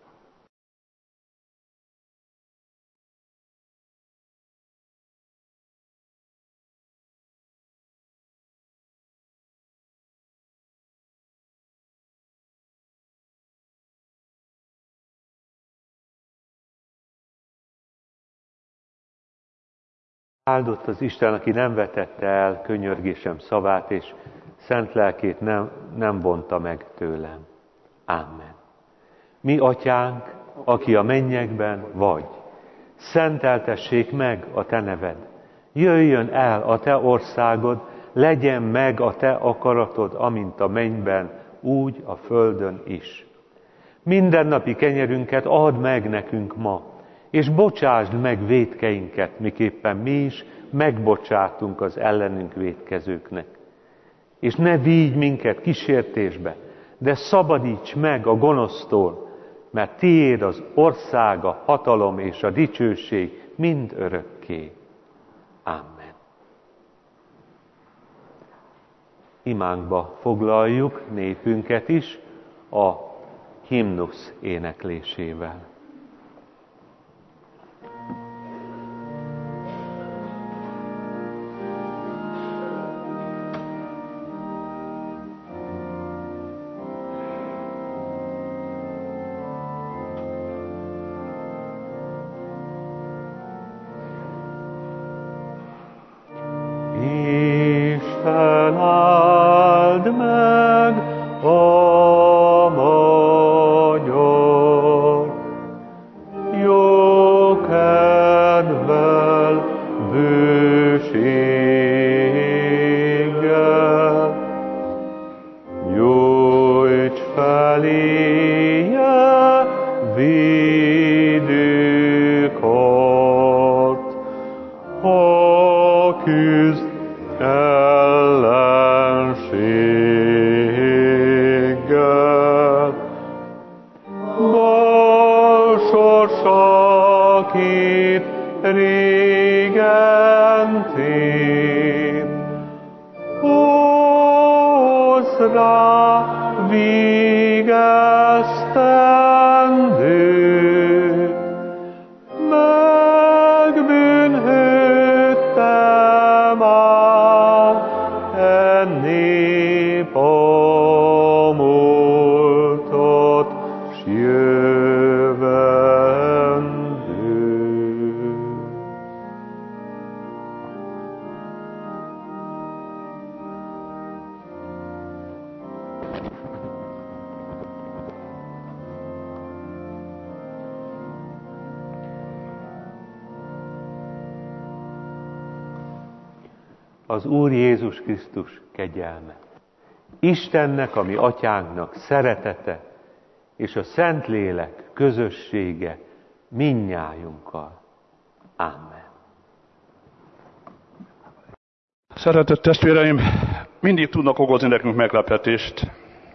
Áldott az Isten, aki nem vetette el könyörgésem szavát, és szent lelkét nem, nem vonta meg tőlem. Amen. Mi, Atyánk, aki a mennyekben vagy, szenteltessék meg a Te neved. Jöjjön el a Te országod, legyen meg a Te akaratod, amint a mennyben, úgy a földön is. Mindennapi kenyerünket add meg nekünk ma, és bocsásd meg vétkeinket, miképpen mi is megbocsátunk az ellenünk vétkezőknek. És ne vigy minket kísértésbe, de szabadíts meg a gonosztól, mert tiéd az ország, a hatalom és a dicsőség mind örökké. Amen. Imánkba foglaljuk népünket is a himnusz éneklésével. Az Úr Jézus Krisztus kegyelme, Istennek, a mi Atyánknak szeretete, és a Szentlélek közössége mindnyájunkkal. Amen. Szeretett testvéreim, mindig tudnak okozni nekünk meglepetést.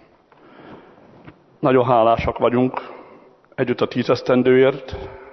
Nagyon hálásak vagyunk együtt a tízesztendőért,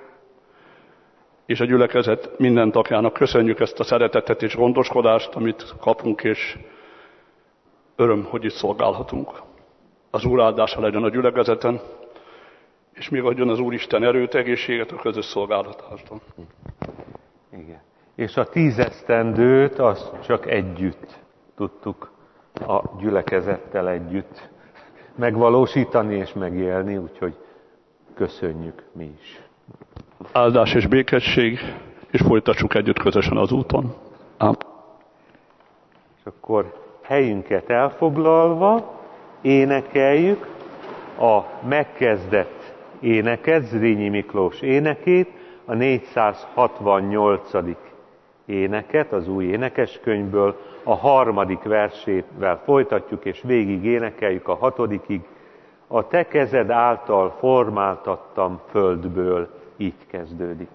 és a gyülekezet minden tagjának köszönjük ezt a szeretetet és gondoskodást, amit kapunk, és öröm, hogy itt szolgálhatunk. Az Úr áldása legyen a gyülekezeten, és még adjon az Úristen erőt, egészséget a közös szolgálatásban. Igen. És a tízesztendőt azt csak együtt tudtuk a gyülekezettel együtt megvalósítani és megélni, úgyhogy köszönjük mi is. Áldás és békesség, és folytassuk együtt közösen az úton. Amen. És akkor helyünket elfoglalva énekeljük a megkezdett éneket, Zrínyi Miklós énekét, a négyszázhatvannyolcadik éneket az új énekeskönyvből, a harmadik versével folytatjuk, és végig énekeljük a hatodikig. A te kezed által formáltattam földből, így kezdődik.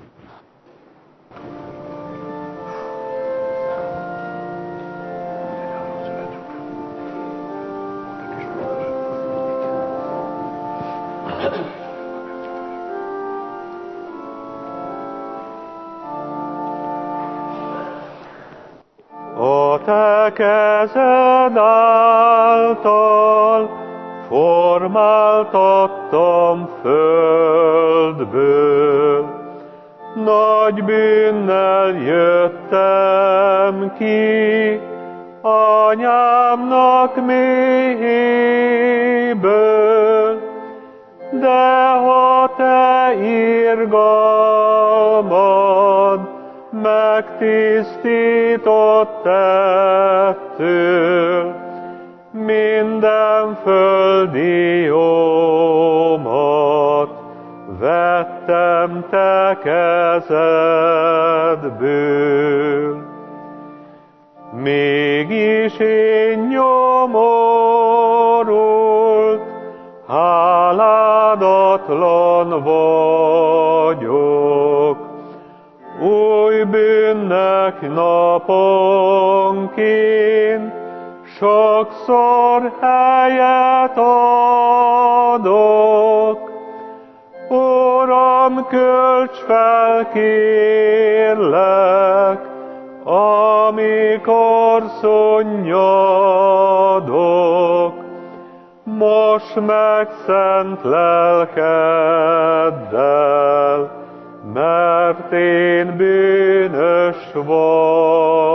A te kezed által formáltattam földből, nagy bűnnel jöttem ki anyámnak méhéből, de ha te irgalmad megtisztított ettől, minden földi jómat vettem te kezedből. Mégis én nyomorult, háládatlan vagyok, új bűnnek naponként sokszor helyet adok. Uram, költs fel, kérlek, amikor szunnyadok. Most meg szent lelkeddel, mert én bűnös vagyok.